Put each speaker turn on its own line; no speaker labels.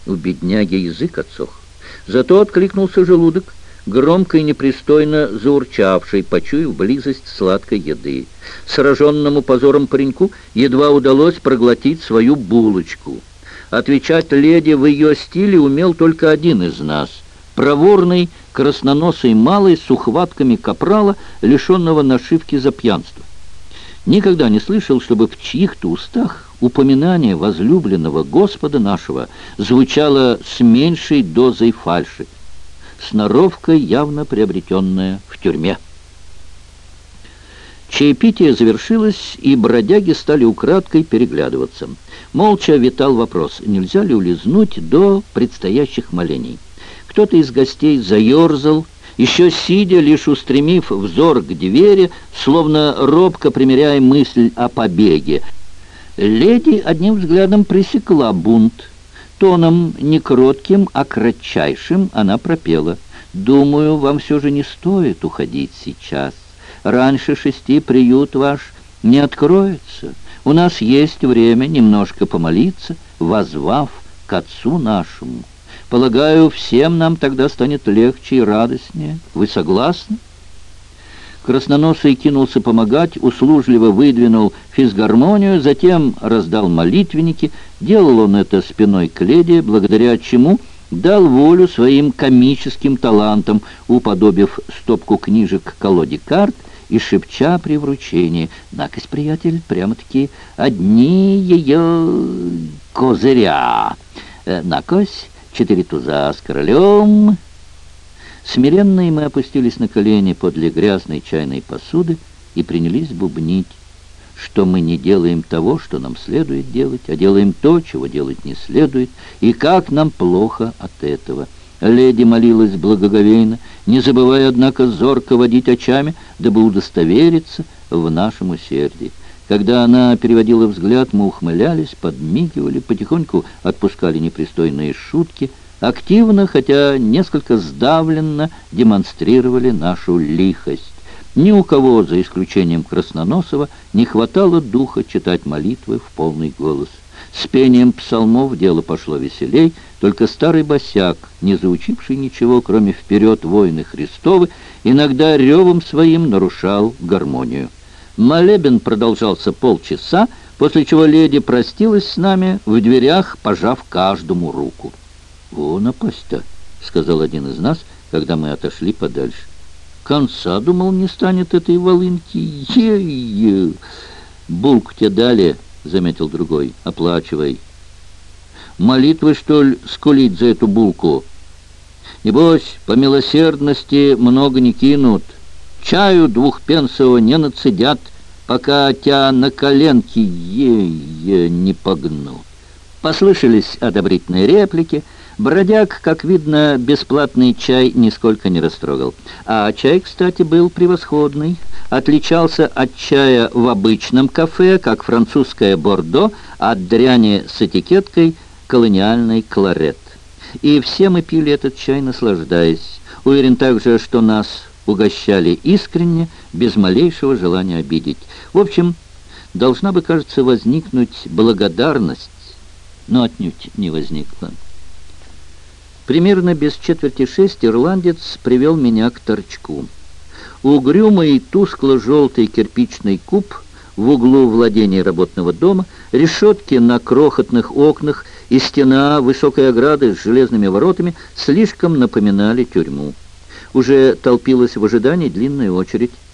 У бедняги язык отсох. Зато откликнулся желудок, громко и непристойно заурчавший, почуяв близость сладкой еды. Сраженному позором пареньку едва удалось проглотить свою булочку. Отвечать леди в ее стиле умел только один из нас — проворный, красноносый малый с ухватками капрала, лишенного нашивки за пьянство. Никогда не слышал, чтобы в чьих-то устах упоминание возлюбленного Господа нашего звучало с меньшей дозой фальши, сноровка, явно приобретенная в тюрьме. Чаепитие завершилось, и бродяги стали украдкой переглядываться. Молча витал вопрос, нельзя ли улизнуть до предстоящих молений. Кто-то из гостей заерзал, еще сидя, лишь устремив взор к двери, словно робко примеряя мысль о побеге. Леди одним взглядом пресекла бунт. Тоном не кротким, а кратчайшим она пропела: «Думаю, вам все же не стоит уходить сейчас. Раньше 6 приют ваш не откроется. У нас есть время немножко помолиться, воззвав к Отцу нашему. Полагаю, всем нам тогда станет легче и радостнее. Вы согласны?» Красноносый кинулся помогать, услужливо выдвинул физгармонию, затем раздал молитвенники. Делал он это спиной к леди, благодаря чему дал волю своим комическим талантам, уподобив стопку книжек колоде карт и шепча при вручении: «Накось, приятель, прямо-таки одни ее козыря. Накось, 4 туза с королем». Смиренные мы опустились на колени подле грязной чайной посуды и принялись бубнить, что мы не делаем того, что нам следует делать, а делаем то, чего делать не следует, и как нам плохо от этого. Леди молилась благоговейно, не забывая, однако, зорко водить очами, дабы удостовериться в нашем усердии. Когда она переводила взгляд, мы ухмылялись, подмигивали, потихоньку отпускали непристойные шутки, активно, хотя несколько сдавленно демонстрировали нашу лихость. Ни у кого, за исключением Красноносова, не хватало духа читать молитвы в полный голос. С пением псалмов дело пошло веселей, только старый босяк, не заучивший ничего, кроме «Вперед, воины Христовы», иногда ревом своим нарушал гармонию. Молебен продолжался полчаса, после чего леди простилась с нами в дверях, пожав каждому руку. «О, напасть-то!» — сказал один из нас, когда мы отошли подальше. «Конца, думал, не станет этой волынки. Е-е!» «Булку тебе дали», — заметил другой. «Оплачивай». «Молитвы, что ли, скулить за эту булку? Небось, по милосердности много не кинут. Чаю 2-пенсового не нацедят, пока тебя на коленки не погнут». Послышались одобрительные реплики. Бродяг, как видно, бесплатный чай нисколько не растрогал. А чай, кстати, был превосходный. Отличался от чая в обычном кафе, как французское бордо, от дряни с этикеткой колониальный кларет. И все мы пили этот чай, наслаждаясь. Уверен также, что нас угощали искренне, без малейшего желания обидеть. В общем, должна бы, кажется, возникнуть благодарность, но отнюдь не возникла. Примерно без 5:45 ирландец привел меня к торчку. Угрюмый тускло-желтый кирпичный куб в углу владения работного дома, решетки на крохотных окнах и стена высокой ограды с железными воротами слишком напоминали тюрьму. Уже толпилась в ожидании длинная очередь.